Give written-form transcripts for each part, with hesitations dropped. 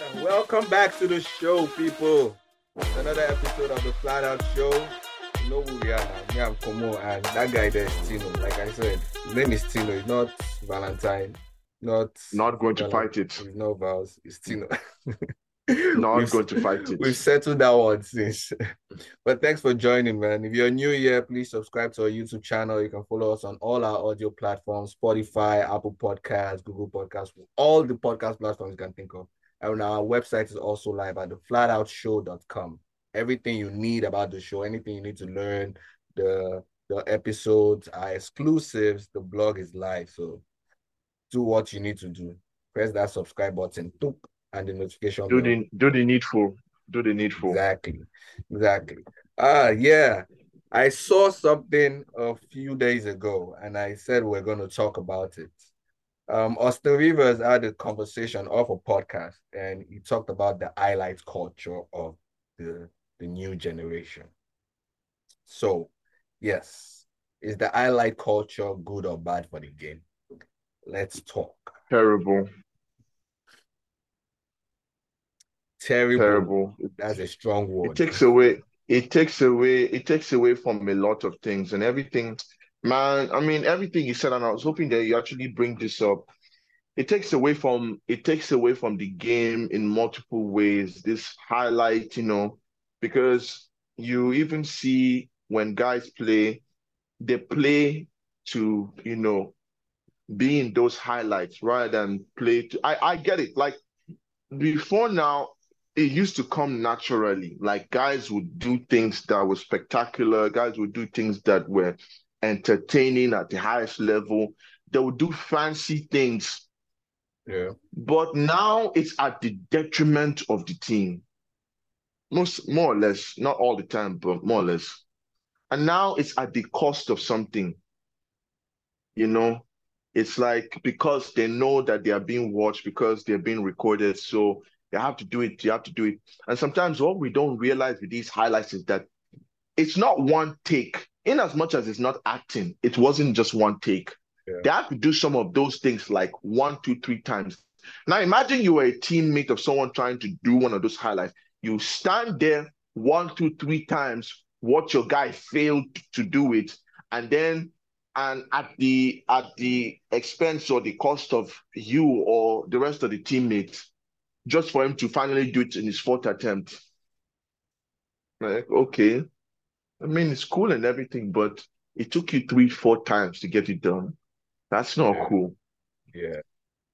Welcome back to the show, people. Another episode of the Flat Out Show. You know who we are now. Me, I'm Komo, and that guy there is Tino. Like I said, his name is Tino. It's not Valentine, not Not going to Valen. fight it. It's not Vals. It's Tino. Not we've going to fight it. we've settled that one since. But thanks for joining, man. If you're new here, please subscribe to our YouTube channel. You can follow us on all our audio platforms: Spotify, Apple Podcasts, Google Podcasts, all the podcast platforms you can think of. And our website is also live at theflatoutshow.com. Everything you need about the show, anything you need to learn, the episodes are exclusives. The blog is live. So do what you need to do. Press that subscribe button, toop, and the notification Do bell. the needful. Do the needful. Exactly. Exactly. Yeah. I saw something a few days ago and I said we're going to talk about it. Austin Rivers had a conversation off a podcast and he talked about the highlight culture of the, the new generation. So, yes, is the highlight culture good or bad for the game? Let's talk. Terrible. Terrible. Terrible. That's a strong It word. takes away. It takes away from a lot of things and everything. Man, I mean everything you said, and I was hoping that you actually bring this up. It takes away from the game in multiple ways. This highlight, because you even see when guys play, they play to, be in those highlights rather than play to I get it. Like before now, it used to come naturally. Like guys would do things that were spectacular, guys would do things that were entertaining at the highest level. They would do fancy things, Yeah. but now it's at the detriment of the team. Most more or less, not all the time, but more or less. And now it's at the cost of something, you know. It's like because they know that they are being watched, because they're being recorded, so they have to do it, you have to do it. And sometimes what we don't realize with these highlights is that it's not one take. In as much as it's not acting, it wasn't just one take. Yeah. They have to do some of those things like one, two, three times. Now imagine you were a teammate of someone trying to do one of those highlights. You stand there one, two, three times, watch your guy failed to do it, and then and at the expense or the cost of you or the rest of the teammates, just for him to finally do it in his fourth attempt. Like, okay, I mean, it's cool and everything, but it took you three, four times to get it done. That's not Yeah. cool. Yeah.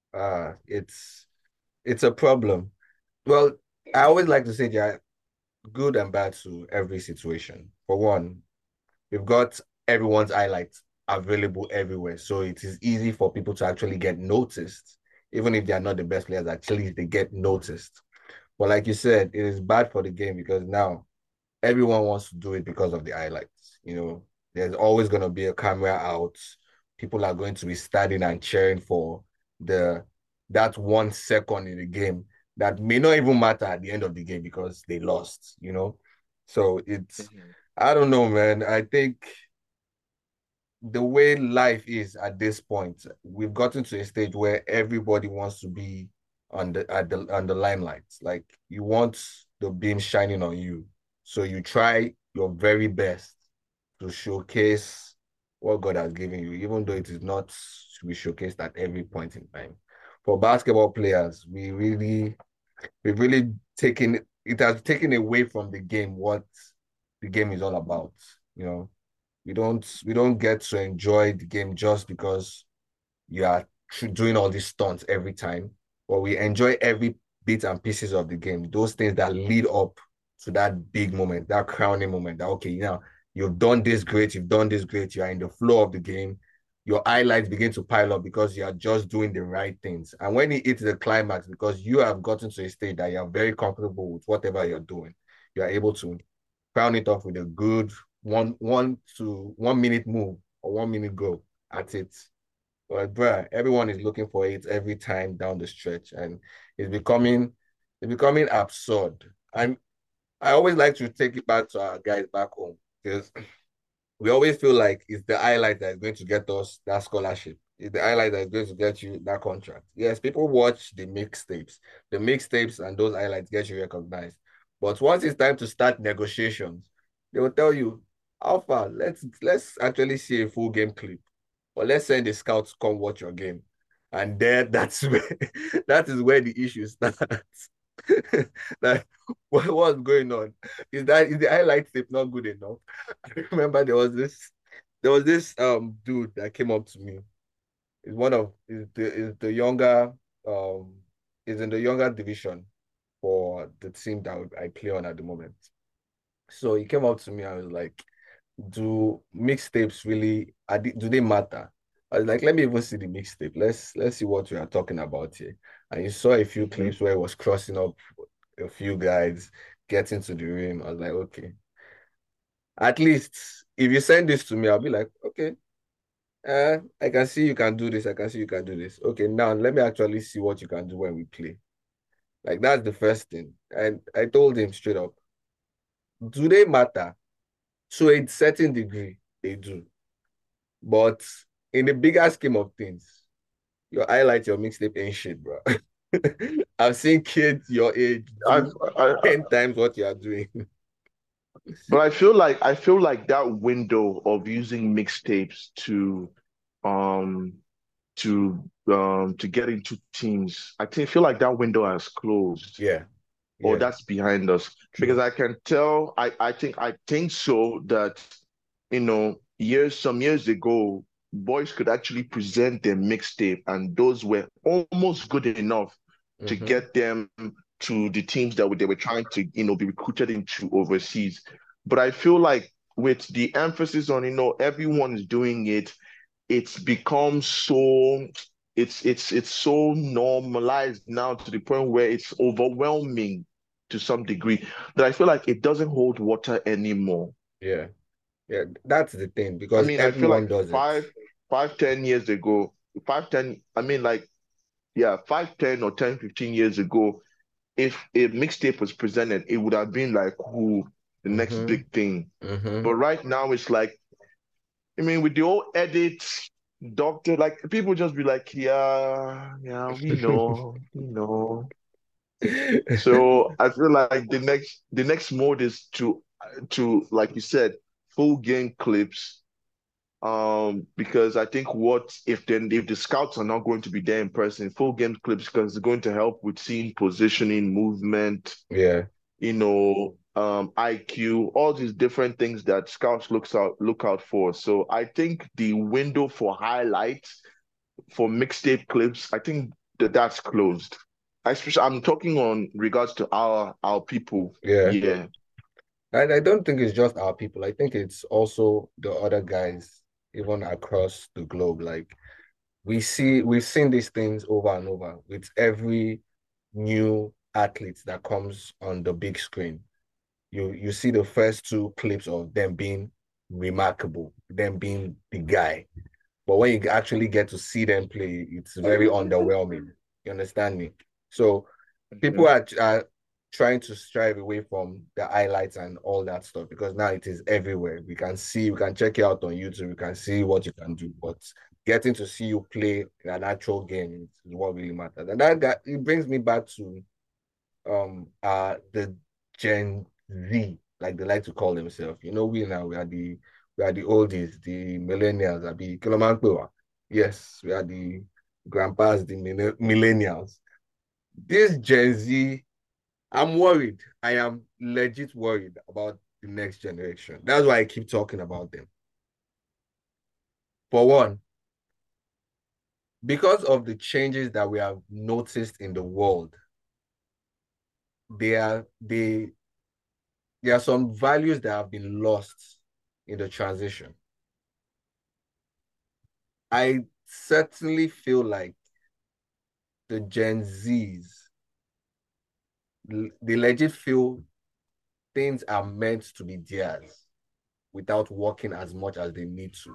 It's a problem. Well, I always like to say there are good and bad to every situation. For one, we've got everyone's highlights available everywhere. So it is easy for people to actually get noticed, even if they are not the best players, actually they get noticed. But like you said, it is bad for the game because now everyone wants to do it because of the highlights. There's always going to be a camera out. People are going to be standing and cheering for the that 1 second in the game that may not even matter at the end of the game because they lost. So it's Mhm. I don't know, man. I think the way life is at this point, we've gotten to a stage where everybody wants to be on the limelight. Like you want the beam shining on you. So you try your very best to showcase what God has given you, even though it is not to be showcased at every point in time. For basketball players, we've really taken it has taken away from the game what the game is all about. You know, we don't get to enjoy the game just because you are doing all these stunts every time, but we enjoy every bit and pieces of the game. Those things that lead up to that big moment, that crowning moment. That okay, you've done this great, you've done this great. You are in the flow of the game. Your highlights begin to pile up because you are just doing the right things. And when it hits the climax, because you have gotten to a state that you are very comfortable with whatever you're doing, you are able to crown it off with a good 1 minute move or 1 minute goal at it. But bruh, everyone is looking for it every time down the stretch, and it's becoming it's becoming absurd. I always like to take it back to our guys back home because we always feel like it's the highlight that is going to get us that scholarship. It's the highlight that's going to get you that contract. Yes, people watch the mixtapes. The mixtapes and those highlights get you recognized. But once it's time to start negotiations, they will tell you, Alpha, let's actually see a full game clip. Or let's send the scouts to come watch your game. And then that's where that is where the issue starts. Like what's going on? Is the highlight tape not good enough? I remember there was this dude that came up to me. Is one of is the younger um is in the younger division for the team that I play on at the moment. So he came up to me. I was like, "Do mixtapes really do they matter?" I was like, "Let me even see the mixtape. Let's see what we are talking about here." And you saw a few Mhm. clips where it was crossing up a few guys, getting to the rim. I was like, "Okay, at least if you send this to me, I'll be like, okay." I can see you can do this. I can see you can do this. Okay, now let me actually see what you can do when we play. Like that's the first thing. And I told him straight up, do they matter? To a certain degree, they do. But in the bigger scheme of things, your highlight, your mixtape ain't shit, bro. I've seen kids your age I, do I 10 times what you are doing. But I feel like that window of using mixtapes um to get into teams, feel like that window has closed, Yeah, or yeah, that's behind us. Because true. I can tell, I think so that some years ago, boys could actually present their mixtape, and those were almost good enough to Mm-hmm. get them to the teams that they were trying to, be recruited into overseas. But I feel like with the emphasis on, everyone is doing it, it's become so it's so normalized now to the point where it's overwhelming to some degree, that I feel like it doesn't hold water anymore. Yeah, yeah, that's the thing I because mean, I feel everyone like does it. 5, 10 years ago, 5, 10, I mean, like, yeah, 5, 10 or 10, 15 years ago, if a mixtape was presented, it would have been like, who, the next Mm-hmm. big thing. Mm-hmm. But right now, it's like, I mean, with the old edits, doctor, like, people just be like, yeah, yeah, we know. So I feel like the next mode is to, like you said, full game clips. Because I think, what if the scouts are not going to be there in person, full game clips, because it's going to help with seeing positioning, movement, Yeah. IQ, all these different things that scouts look out for. So I think the window for highlights, for mixtape clips, I think that's closed. Especially, I'm talking on regards to our people. Yeah. Yeah. I don't think it's just our people. I think it's also the other guys, even across the globe. Like we've seen these things over and over with every new athlete that comes on the big screen. You see the first two clips of them being remarkable, them being the guy. But when you actually get to see them play, it's very underwhelming. You understand me? So people Mhm. are trying to strive away from the highlights and all that stuff because now it is everywhere. We can check it out on YouTube, we can see what you can do, but getting to see you play in an actual game is what really matters. And that it brings me back to the Gen Z, like they like to call themselves. You know, we are the oldies, the millennials, the Kilomanqua. Yes, we are the grandpas, the millennials. This Gen Z, I'm worried. I am legit worried about the next generation. That's why I keep talking about them. For one, because of the changes that we have noticed in the world, they there are some values that have been lost in the transition. I certainly feel like the Gen Zs, they legit feel things are meant to be theirs without working as much as they need to.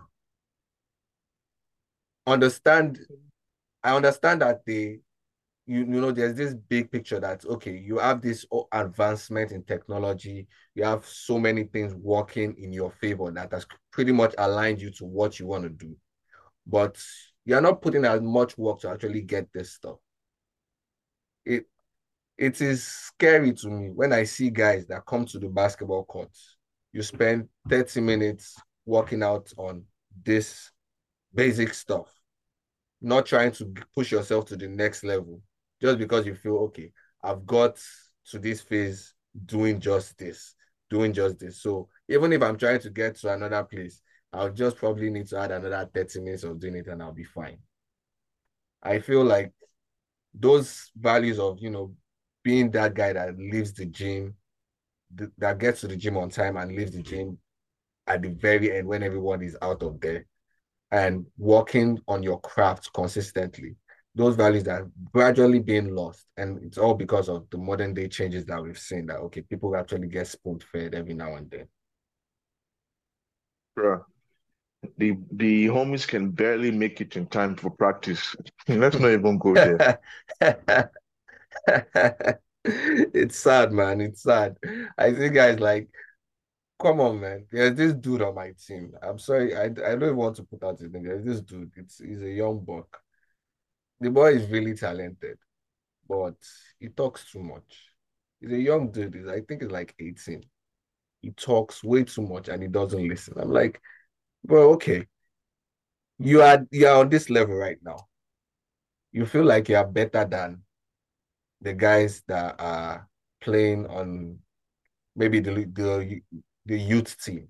Understand, I understand that there's this big picture that, okay, you have this advancement in technology, you have so many things working in your favor that has pretty much aligned you to what you want to do. But you're not putting as much work to actually get this stuff. It it is scary to me when I see guys that come to the basketball courts. You spend 30 minutes working out on this basic stuff, not trying to push yourself to the next level just because you feel, okay, I've got to this phase doing just this, doing just this. So even if I'm trying to get to another place, I'll just probably need to add another 30 minutes of doing it and I'll be fine. I feel like those values of, being that guy that leaves the gym, that gets to the gym on time and leaves the gym at the very end when everyone is out of there, and working on your craft consistently. Those values that are gradually being lost. And it's all because of the modern day changes that we've seen that, okay, people actually get spoon fed every now and then. Bruh. The homies can barely make it in time for practice. Let's not even go there. It's sad, man. It's sad. I see guys like, come on, man. There's this dude on my team. I'm sorry, I don't even want to put out his name. There's this dude. He's a young buck. The boy is really talented, but he talks too much. He's a young dude. I think he's like 18. He talks way too much and he doesn't listen. I'm like, bro, okay. You are on this level right now. You feel like you are better than the guys that are playing on maybe the youth team.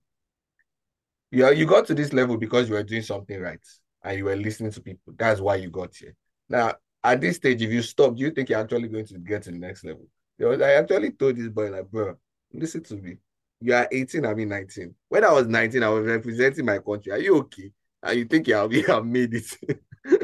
You got to this level because you were doing something right and you were listening to people. That's why you got here. Now, at this stage, if you stop, do you think you're actually going to get to the next level? I actually told this boy, like, bro, listen to me. You are 18, I mean 19. When I was 19, I was representing my country. Are you okay? And you think you have made it?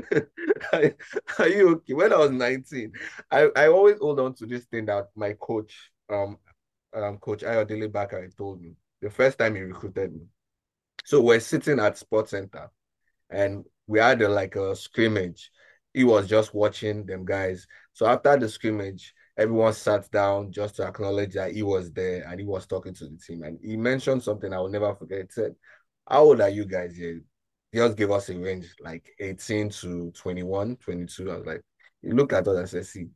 Are you okay? When I was 19, I always hold on to this thing that my coach, Coach Ayodele Bakari told me the first time he recruited me. So we're sitting at Sports Center and we had like a scrimmage. He was just watching them guys. So after the scrimmage, everyone sat down just to acknowledge that he was there and he was talking to the team. And he mentioned something I will never forget. He said, how old are you guys here? He just gave us a range like 18 to 21, 22. I was like, he looked at us and said, see,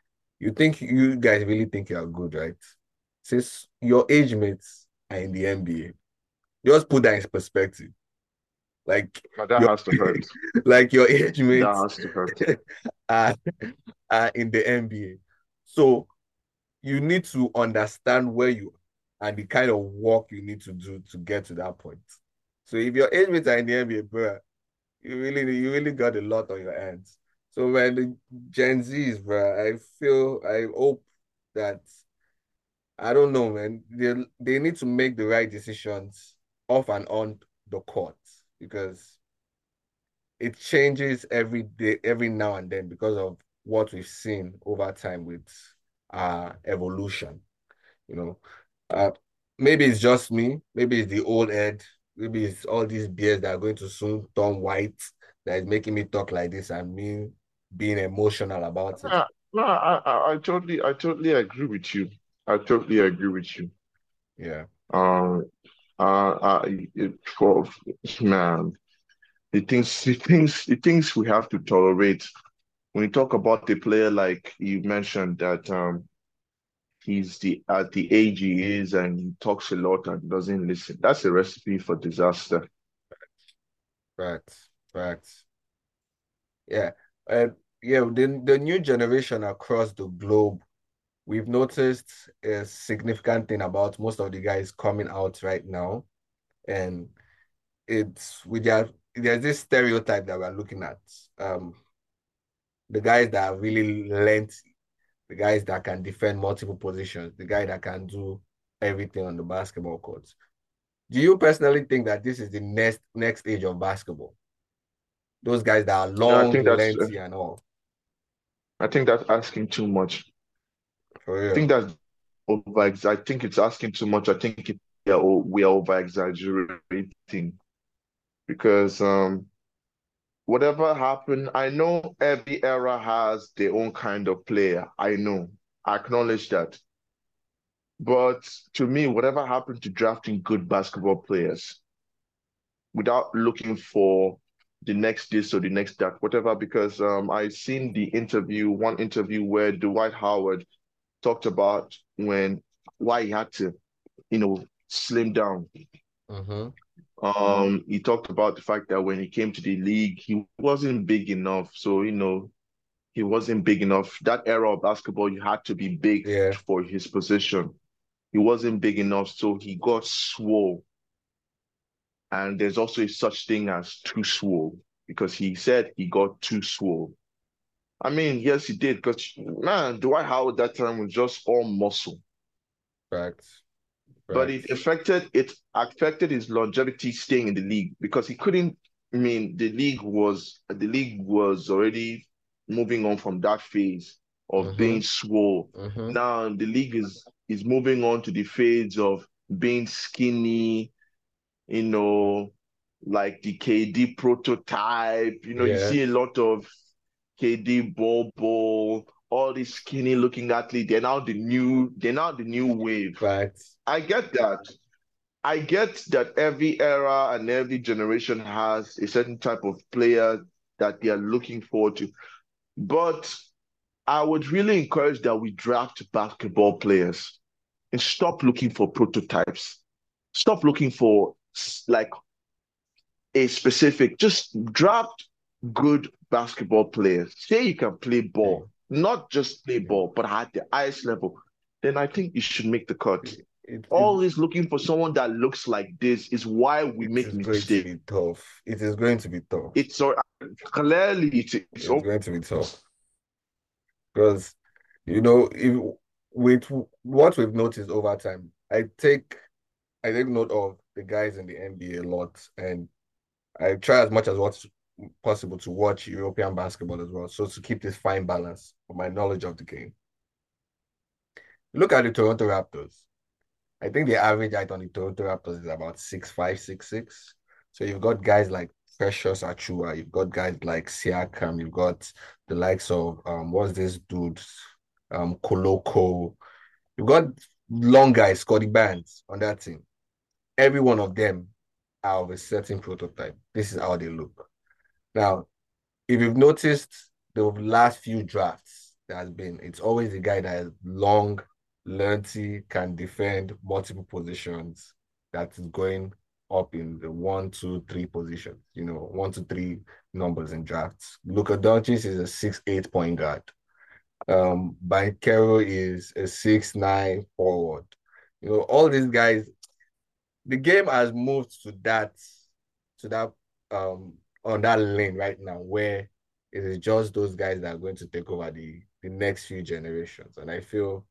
you guys really think you are good, right? Since your age mates are in the NBA, just put that in perspective. Like But that your has to hurt. like your age That mates has to hurt. are, are in the NBA. So you need to understand where you are and the kind of work you need to do to get to that point. So if your age mates are in the NBA, bro, you really got a lot on your hands. So when the Gen Zs, bro, I hope that I don't know, man. They need to make the right decisions off and on the court because it changes every day, every now and then because of what we've seen over time with evolution. You know, uh, maybe it's just me, maybe it's the old head, maybe it's all these beers that are going to soon turn white that is making me talk like this and me being emotional about it. No, I totally agree with you. I totally agree with you. Yeah, Um, for man, the things we have to tolerate. When you talk about the player, like you mentioned that he's the at the age he is and he talks a lot and doesn't listen. That's a recipe for disaster. facts, facts. Yeah, uh, yeah. The new generation across the globe, we've noticed a significant thing about most of the guys coming out right now, and there's this stereotype that we're looking at. Um, the guys that are really lengthy, the guys that can defend multiple positions, the guy that can do everything on the basketball courts. Do you personally think that this is the next age of basketball? Those guys that are Yeah, long, lengthy, and all. I think that's asking too much. For I think real. that's over. I think it's asking too much. I think we are over exaggerating because whatever happened, I know every era has their own kind of player. I know. I acknowledge that. But to me, whatever happened to drafting good basketball players without looking for the next this or the next that, whatever. Because I seen one interview where Dwight Howard talked about why he had to, slim down. Mm-hmm. He talked about the fact that when he came to the league, he wasn't big enough. So, he wasn't big enough. That era of basketball, you had to be big Yeah, for his position. He wasn't big enough, so he got swole. And there's also a such thing as too swole because he said he got too swole. I mean, yes, he did because man, Dwight Howard that time was just all muscle, facts, but facts. it affected his longevity staying in the league because he couldn't. I mean, the league was already moving on from that phase of Mm-hmm. being swole. Mm-hmm. Now the league is moving on to the phase of being skinny, you know, like the KD prototype. You Yeah, see a lot of KD, Bobo, all these skinny looking athletes. They're now the new wave. facts. I get that. I get that every era and every generation has a certain type of player that they are looking forward to. But I would really encourage that we draft basketball players and stop looking for prototypes. Stop looking for like a specific, just draft good basketball players. Say you can play Yeah, ball, not just play yeah. ball, but at the highest level. Then I think you should make the cut. It Always looking for someone that looks like this is why we it make is going to mistakes. be tough. It is going to be tough. It's so clearly it's It's going to be tough because if with what we've noticed over time, I take note of the guys in the NBA a lot, and I try as much as what's possible to watch European basketball as well, so to keep this fine balance of my knowledge of the game. Look at the Toronto Raptors. I think the average height on the Toronto Raptors is about 6'5", 6'6". So you've got guys like Precious Achua, you've got guys like Siakam, you've got the likes of what's this dude, Koloko. You've got long guys, Scotty Barnes on that team. Every one of them are of a certain prototype. This is how they look. Now, if you've noticed the last few drafts there has been, it's always a guy that is long, lengthy, can defend multiple positions, that is going up in the 1, 2, 3 positions, 1 to 3 numbers in drafts. Luka Doncic is a 6'8" point guard. Bankero is a 6'9" forward. All these guys, the game has moved to that on that lane right now where it is just those guys that are going to take over the next few generations. And I feel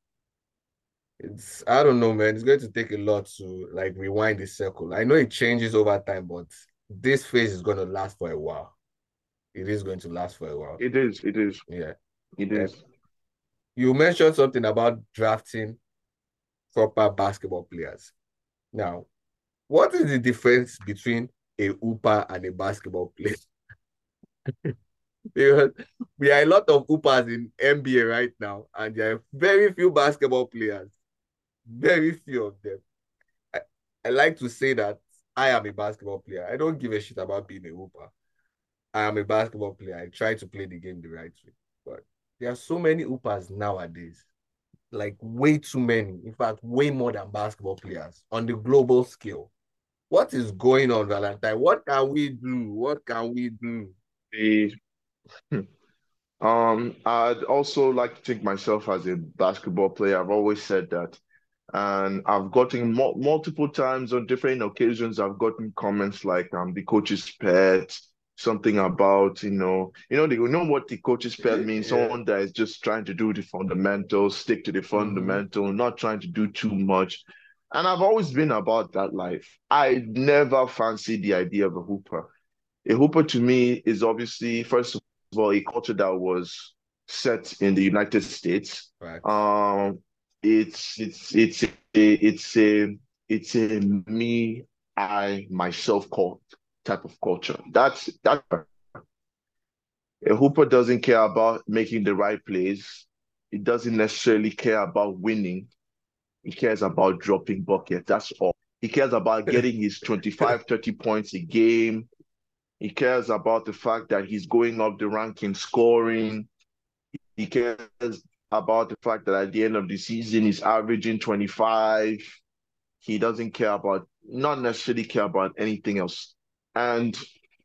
I don't know, man, it's going to take a lot to like rewind the circle. I know it changes over time, but this phase is going to last for a while. It is going to last for a while. it is, it is, Yeah. it And is. you mentioned something about drafting proper basketball players. Now, what is the difference between a hooper and a basketball player? Because we are a lot of hoopers in NBA right now, and there are very few basketball players. Very few of them. I, I like to say that I am a basketball player. I don't give a shit about being a hooper. I am a basketball player. I try to play the game the right way. But there are so many hoopers nowadays, like way too many. In fact, way more than basketball players on the global scale. What is going on, Valentine? What can we do? What can we do? The I'd also like to think myself as a basketball player. I've always said that. And I've gotten multiple times on different occasions, I've gotten comments like the coach's pet, something about, you know what the coach's pet means, Yeah. someone that is just trying to do the fundamentals, stick to the Mm-hmm. fundamental, not trying to do too much. And I've always been about that life. I never fancied the idea of a hooper. A hooper to me is obviously, first of all, a culture that was set in the United States. Facts. Um, it's a me, I, myself called type of culture. That a hooper doesn't care about making the right plays. It doesn't necessarily care about winning. He cares about dropping buckets. That's all. He cares about getting his 25, 30 points a game, He cares about the fact that he's going up the ranking scoring. He cares about the fact that at the end of the season he's averaging 25. He doesn't care about, not necessarily care about anything else. And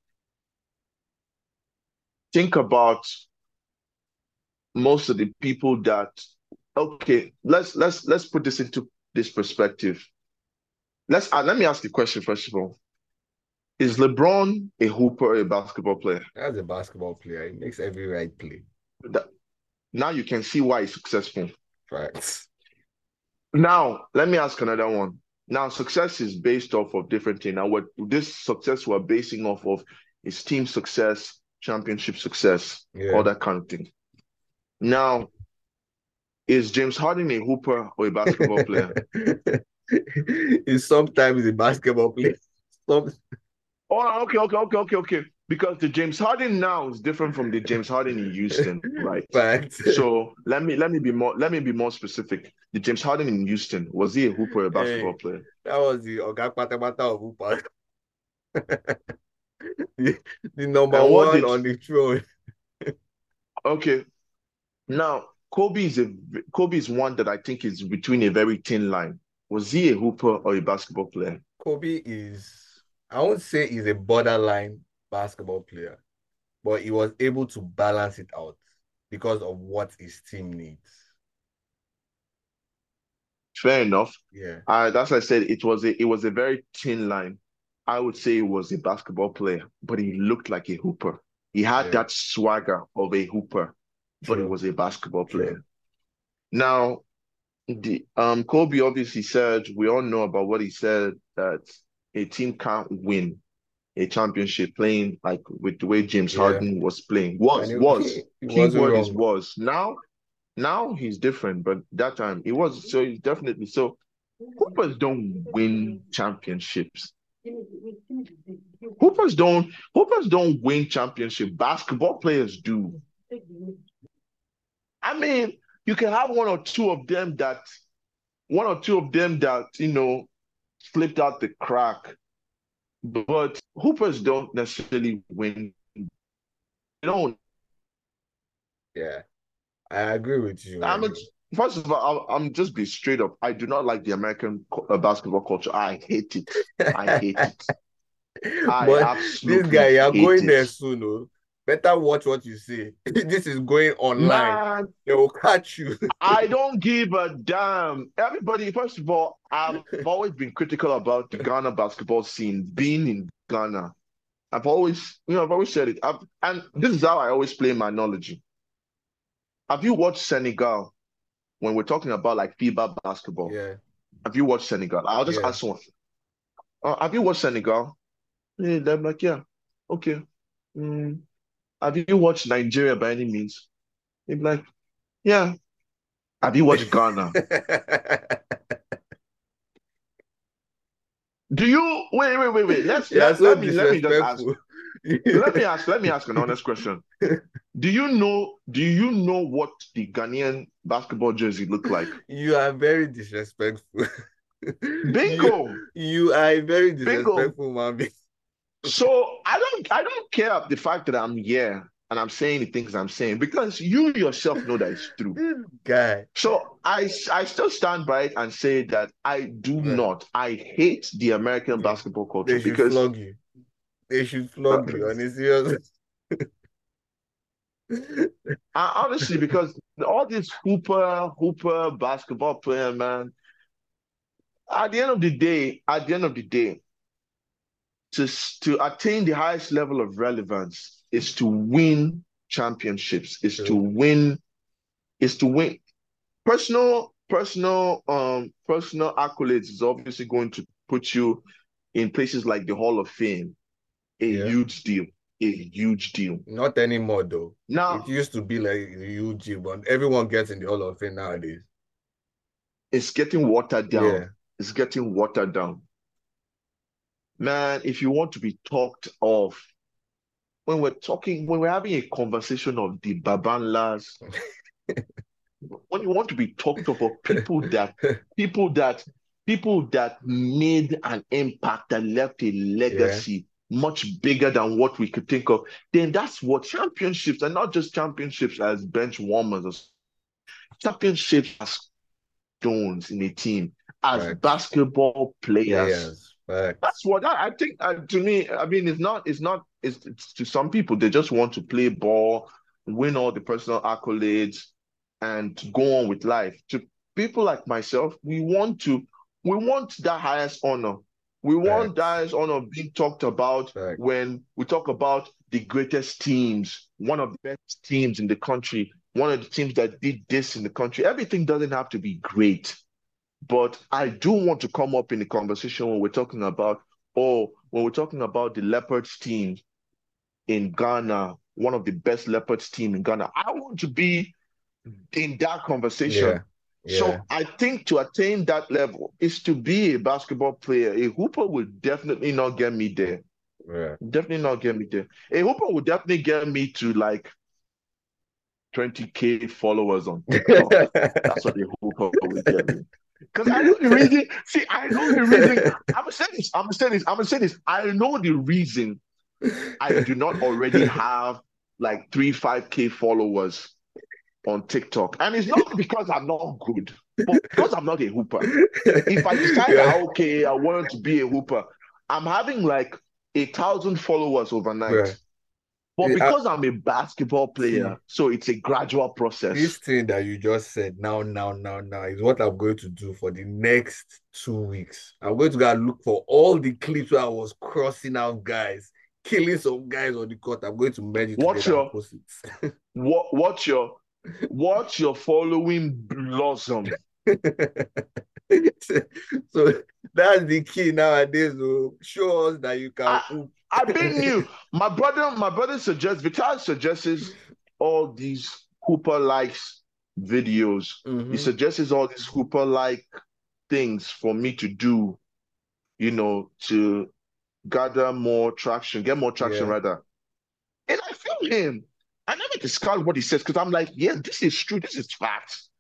think about most of the people that, okay, let's put this into this perspective. Let me ask the question first of all. Is LeBron a hooper or a basketball player? As a basketball player, he makes every right play. That, now you can see why he's successful. Right. Now, let me ask another one. Now, success is based off of different things. Now, what this success we're basing off of is team success, championship success, all that kind of thing. Now, is James Harden a hooper or a basketball player? He's sometimes a basketball player. Oh, okay. Because the James Harden now is different from the James Harden in Houston, right? Fact. So let me be more specific. The James Harden in Houston, was he a hooper or a basketball player? That was the Oga Patapata of hoopers. the number one on the throne. Okay. Now, Kobe is one that I think is between a very thin line. Was he a hooper or a basketball player? Kobe is, I won't say he's a borderline basketball player, but he was able to balance it out because of what his team needs. Fair enough. Yeah. That's why I said it was a very thin line. I would say he was a basketball player, but he looked like a hooper. He had that swagger of a hooper, but he was a basketball player. Now, the Kobe obviously said, we all know about what he said, that a team can't win a championship playing like with the way James Harden was playing. Keyword is was. Now he's different, but that time he was. So he's definitely so. Hoopers don't win championships. Hoopers don't win championship. Basketball players do. I mean, you can have one or two of them that slipped out the crack, but hoopers don't necessarily win. They don't. Yeah, I agree with you. First of all, I'm just be straight up. I do not like the American basketball culture. I hate it. I hate it. But absolutely this guy, you're going it. there soon. Oh. Better watch what you say. This is going online. Man, they will catch you. I don't give a damn. Everybody, first of all, I've always been critical about the Ghana basketball scene, being in Ghana. I've always said it. And this is how I always play my knowledge. Have you watched Senegal when we're talking about like FIBA basketball? Yeah. Have you watched Senegal? I'll just ask one. Have you watched Senegal? Yeah, they're like, yeah, okay. Have you watched Nigeria by any means? They'd be like, yeah. Have you watched Ghana? Do you wait? Let me ask an honest question. Do you know what the Ghanaian basketball jersey look like? You are very disrespectful. Bingo. You are a very disrespectful man. So I don't care the fact that I'm here and I'm saying the things I'm saying because you yourself know that it's true. This guy. So I still stand by it and say that I do not. I hate the American basketball culture because flog you. They should flog you on a serious. Honestly, because all this hooper basketball player, man. At the end of the day, to attain the highest level of relevance is to win championships, is to win personal accolades is obviously going to put you in places like the Hall of Fame. Huge deal. A huge deal. Not anymore though. Now it used to be like a huge deal, but everyone gets in the Hall of Fame nowadays. It's getting watered down. Yeah. It's getting watered down. Man, if you want to be talked of, when we're having a conversation of the Babanlas, when you want to be talked of people that made an impact, that left a legacy, much bigger than what we could think of, then that's what championships, and not just championships as bench warmers, or championships as stones in a team, as Facts. basketball players. Players. Facts. That's what I think. To me, I mean, it's to some people, they just want to play ball, win all the personal accolades, and go on with life. To people like myself, we want that highest honor. We want that Facts. highest honor being talked about Facts. when we talk about the greatest teams, one of the best teams in the country, one of the teams that did this in the country. Everything doesn't have to be great. But I do want to come up in the conversation when we're talking about, oh, when we're talking about the Leopards team in Ghana, one of the best Leopards team in Ghana. I want to be in that Yeah. conversation. Yeah. So I think to attain that level is to be a basketball player. A hooper will definitely not get me there. Yeah. Definitely not get me there. A hooper will definitely get me to like 20K followers on TikTok. That's what a hooper will get me. Because I know the reason. See, I know the reason. I'm gonna say this. I'm gonna say this. I'm gonna say this. I know the reason I do not already have like 5K followers on TikTok. And it's not because I'm not good, but because I'm not a hooper. If I decide that, Yeah. okay, I want to be a hooper, I'm having like 1,000 followers overnight. Bro, But I, because I'm a basketball player, see, so it's a gradual this process. thing that you just said now is what I'm going to do for the next 2 weeks. I'm going to go and look for all the clips where I was crossing out guys, killing some guys on the court. I'm going to merge it What's together and your post it. what what's your what's your following blossom? So that's the key nowadays. Oh. Show us that you can I hoop. I've been new. My brother suggests Vital suggests all these Hooper likes videos. He Mm-hmm. suggests all these Hooper like things for me to do, to gather more traction, get more traction Yeah. rather. And I feel him. I never discard what he says because I'm like, yeah, this is true. This is facts.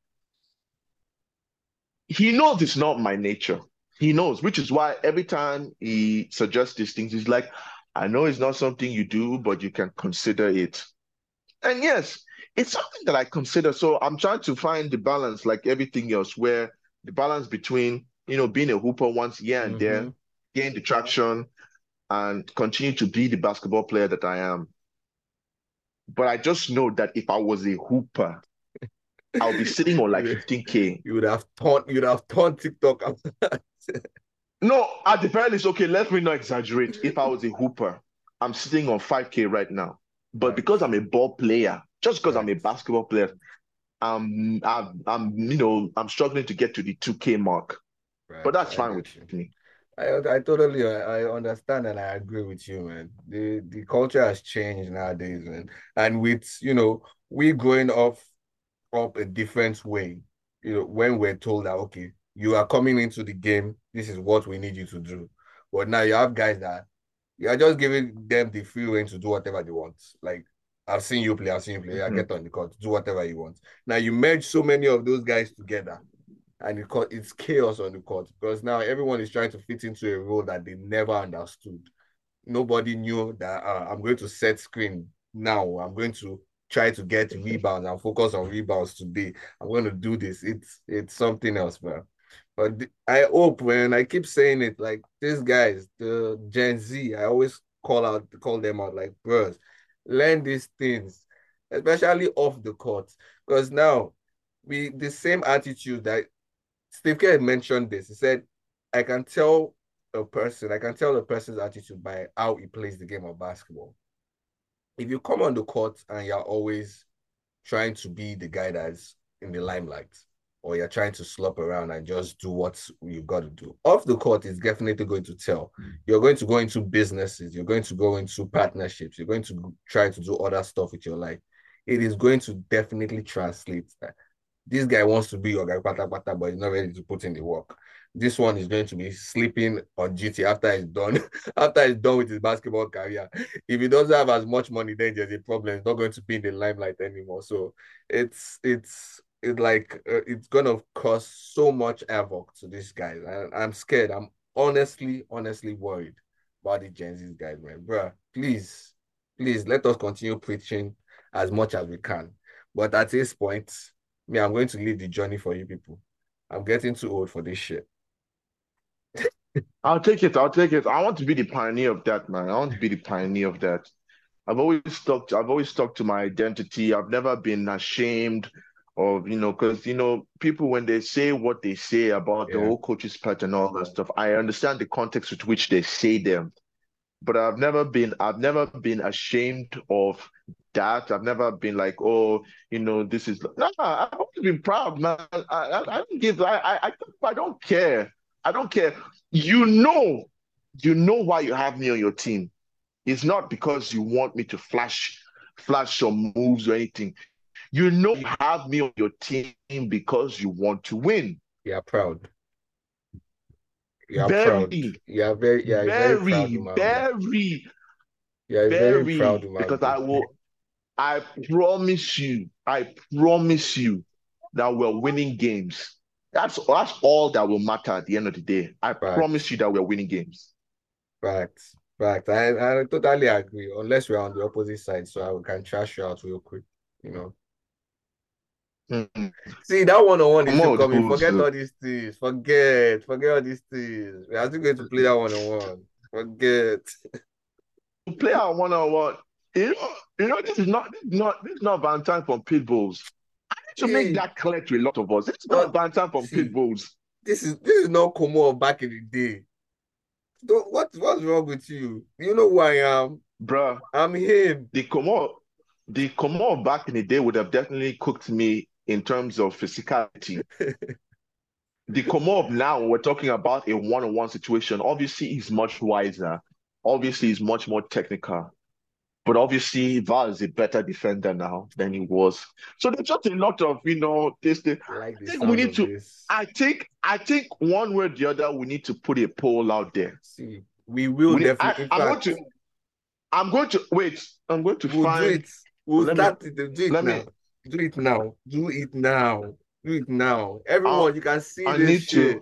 He knows it's not my nature. He knows, which is why every time he suggests these things, he's like, I know it's not something you do, but you can consider it. And yes, it's something that I consider. So I'm trying to find the balance, like everything else, where the balance between, being a hooper once here and Mm-hmm. there, gain the traction, and continue to be the basketball player that I am. But I just know that if I was a hooper, I'll be sitting on like You, 15K. you'd have turned TikTok after that. No, at the very least, okay, let me not exaggerate. If I was a hooper, I'm sitting on 5K right now. But because Facts. I'm a ball player, just because I'm a Facts. basketball player, I'm struggling to get to the 2K mark. But Facts. that's I fine with get you. me. I totally I understand and I agree with you, man. The culture has changed nowadays, man. And with we growing up a different way. When we're told that okay, you are coming into the game, this is what we need you to do. But now you have guys that you are just giving them the free rein to do whatever they want. Like I've seen you play, yeah, Mhm. get on the court, do whatever you want. Now you merge so many of those guys together and it's chaos on the court because now everyone is trying to fit into a role that they never understood. Nobody knew that I'm going to set screen now. I'm going to try to get rebounds and focus on rebounds today. I'm going to do this. It's something else, man. But I hope when I keep saying it, like these guys, the Gen Z, I always call them out, like bros, learn these things, especially off the court, because now we the same attitude that Steve Kerr mentioned this. He said, I can tell a person's attitude by how he plays the game of basketball. If you come on the court and you're always trying to be the guy that's in the limelight, or you're trying to slop around and just do what you've got to do. Off the court is definitely going to tell. You're going to go into businesses, you're going to go into partnerships, you're going to try to do other stuff with your life. It is going to definitely translate that this guy wants to be your guy, pata pata, but he's not ready to put in the work. This one is going to be sleeping on duty after he's done, after he's done with his basketball career. If he doesn't have as much money, then there's a problem. He's not going to be in the limelight anymore. So it's gonna cause so much havoc to these guys. And I'm scared. I'm honestly worried. about the Gen Z guys, man. Bruh, please let us continue preaching as much as we can. But at this point, me, I'm going to leave the journey for you people. I'm getting too old for this shit. I'll take it. I'll take it. I want to be the pioneer of that, man. I want to be the pioneer of that. I've always stuck to my identity. I've never been ashamed of, because people when they say what they say about the Yeah, whole coaches part and all that stuff, I understand the context with which they say them. But I've never been ashamed of that. I've never been like, oh, this is no, I've always been proud, man. I don't give I don't care. I don't care. You know, you know why you have me on your team. It's not because you want me to flash some moves or anything. You know you have me on your team because you want to win. you're proud. You are proud. Very, You are a very proud very, woman being. very, You are a very proud very, woman because being. I promise you that we're winning games. That's all that will matter at the end of the day. I promise Facts. you that we're winning games. Facts. Facts. I totally agree. Unless we're on the opposite side, so I can trash you out real quick. You know. Mhm. See, that one-on-one is Come still on, coming. who's Forget all these things. Forget all these things. We are still going to play that one-on-one. Forget. play our one-on-one. This is not Valentine from Pitbulls. To make See, that clear to a lot of us, it's not not Valentine from see. Pitbulls, This is not Como of back in the day. What's wrong with you? You know who I am. bruh. I'm him. The Como, the Como back in the day would have definitely cooked me in terms of physicality. The Como of now, we're talking about a one-on-one situation. Obviously, he's much wiser. Obviously, he's much more technical. But obviously, Val is a better defender now than he was. So there's just a lot of, this thing. I like I the think we sound need of to, this. I think one way or the other, we need to put a poll out there. See, we will definitely. In I'm going to, fact, wait, I'm going to we'll do find, it. We'll let me, start it. Do it let me, now. Do it now. Do it now. Do it now. I, Everyone, you can see I this need shit. to,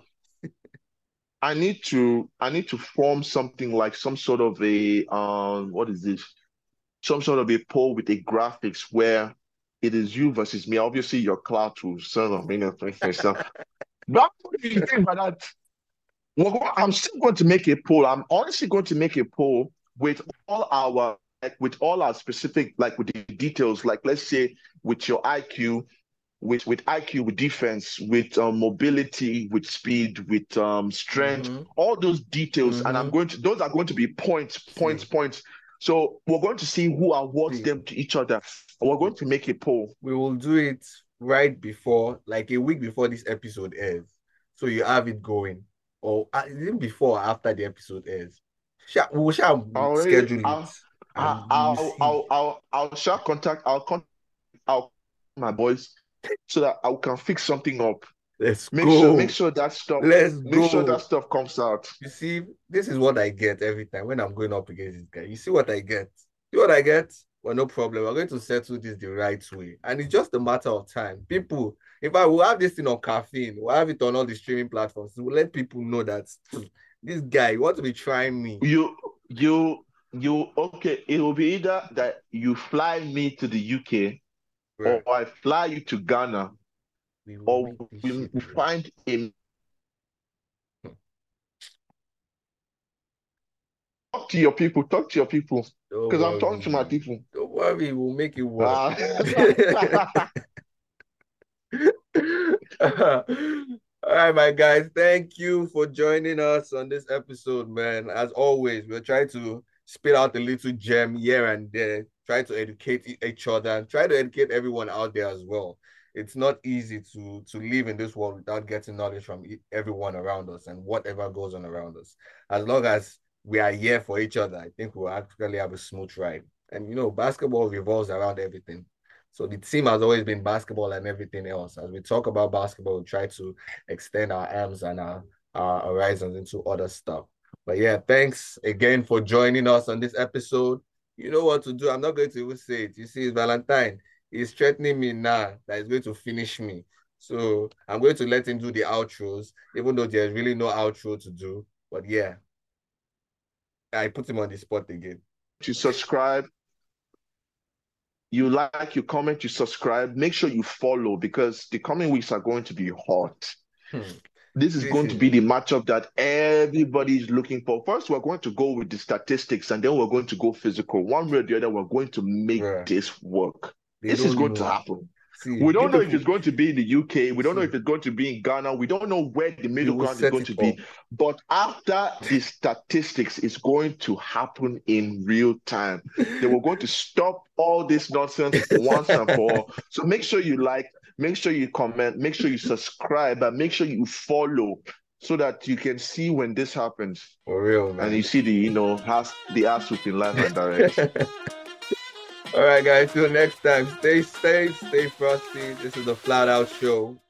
I need to form something like some sort of a, what is this? Some sort of a poll with a graphics where it is you versus me. Obviously, your cloud will serve a million things yourself. But what do you think about that? I'm still going to make a poll. I'm honestly going to make a poll with all our with all our specific, like with the details, like let's say with your IQ, with IQ, with defense, with mobility, with speed, with strength, Mm-hmm. all those details, and Mm-hmm. those are going to be points, points, See, points. So we're going to see who awards see, them to each other. We're going to make a poll. we will do it right before, like a week before this episode airs. So you have it going. Or even before or after the episode airs. We shall I already, schedule it I, and we will I'll, see. I'll shall contact, I'll my boys so that I can fix something up. Let's Make sure, make go. sure that stuff, Let's make sure that go. stuff comes out. You see, this is what I get every time when I'm going up against this guy. You see what I get? See what I get? Well, no problem. We're going to settle this the right way. And it's just a matter of time. People, if I will have this thing on caffeine, we'll have it on all the streaming platforms. We'll let people know that this guy, you want to be trying me. You, you, okay. It will be either that you fly me to the UK or Right. I fly you to Ghana We will or make this we shit work. find a talk to your people, talk to your people, Don't because I'm talking to my worry. people. Don't worry. We'll make it work. Uh, All right, my guys. Thank you for joining us on this episode, man. As always, we're trying to spit out a little gem here and there, try to educate each other and try to educate everyone out there as well. It's not easy to live in this world without getting knowledge from everyone around us and whatever goes on around us. As long as we are here for each other, I think we'll actually have a smooth ride. And basketball revolves around everything. So the team has always been basketball and everything else. As we talk about basketball, we try to extend our arms and our horizons into other stuff. But yeah, thanks again for joining us on this episode. You know what to do. I'm not going to even say it. You see, it's Valentine. He's threatening me now that he's going to finish me. So I'm going to let him do the outros, even though there's really no outro to do. But yeah, I put him on the spot again. You subscribe, you like, you comment, you subscribe. Make sure you follow because the coming weeks are going to be hot. Hmm. This is going to be Preseason. the matchup that everybody is looking for. First, we're going to go with the statistics and then we're going to go physical. One way or the other, we're going to make Bruh, this work. they This is don't going to know. happen. See, We you don't know if people, it's going to be in the UK. We don't know see, if it's going to be in Ghana. We don't know where the we middle will ground is set going it to up. be. But after the statistics is going to happen in real time. They were going to stop all this nonsense once and for all. So make sure you like, make sure you comment, make sure you subscribe, and make sure you follow so that you can see when this happens. For real, And you man. see the ass whooping live and direct. All right, guys. Till next time. Stay safe, stay frosty. This is the Flat Out Show.